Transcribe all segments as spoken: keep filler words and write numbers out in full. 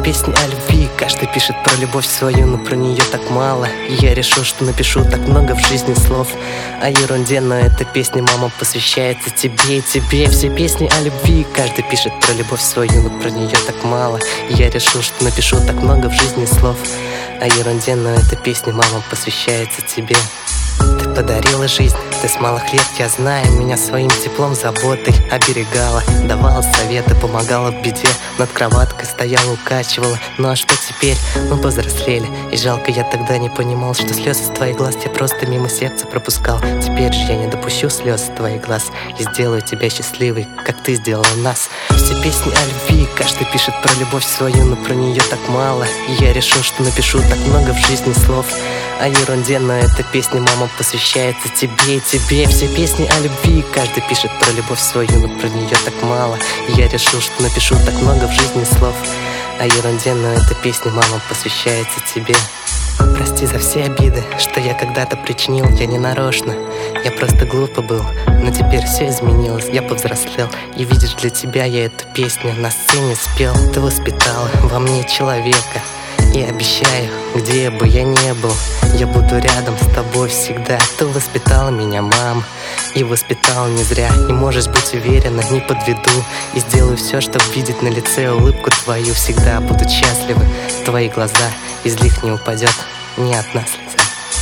песни о любви, каждый пишет про любовь свою, но про нее так мало. И я решил, что напишу так много в жизни слов о ерунде, но эта песня, мама, посвящается тебе и тебе. Все песни о любви, каждый пишет про любовь свою, но про нее так мало. И я решил, что напишу так много в жизни слов о ерунде, но эта песня, мама, посвящается тебе. Ты подарила жизнь, ты с малых лет, я знаю, меня своим теплом, заботой оберегала, давала советы, помогала в беде, над кроваткой стояла, укачивала. Ну а что теперь? Мы повзрослели, и жалко, я тогда не понимал, что слезы с твоих глаз я просто мимо сердца пропускал. Теперь же я не допущу слез с твоих глаз и сделаю тебя счастливой, как ты сделала нас. Все песни о любви, каждый пишет про любовь свою, но про нее так мало. И я решил, что напишу так много в жизни слов о ерунде, но эта песня, мама, посвящается тебе и тебе. Все песни о любви, каждый пишет про любовь свою, но про нее так мало. И я решил, что напишу так много в жизни слов о ерунде, но эта песня, мама, посвящается тебе. Прости за все обиды, что я когда-то причинил, я не нарочно, я просто глупо был. Но теперь все изменилось, я повзрослел. И видишь, для тебя я эту песню на сцене спел. Ты воспитала во мне человека, и обещаю, где бы я ни был, я буду рядом с тобой всегда. Ты воспитала меня, мам, и воспитала не зря. И можешь быть уверена, не подведу, и сделаю все, чтобы видеть на лице улыбку твою. Всегда будут счастливы твои глаза, из них не упадет ни одна слеза.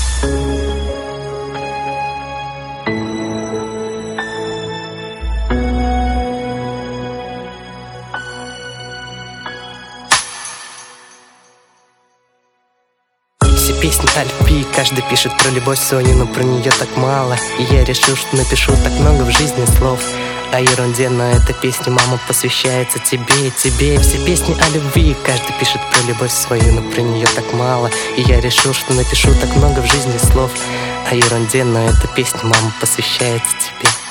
Все песни о любви, каждый пишет про любовь свою, но про нее так мало. И я решил, что напишу так много в жизни слов о ерунде, но эта песня, мама, посвящается тебе и тебе. Все песни о любви, каждый пишет про любовь свою, но про нее так мало. И я решил, что напишу так много в жизни слов о ерунде, но эта песня, мама, посвящается тебе.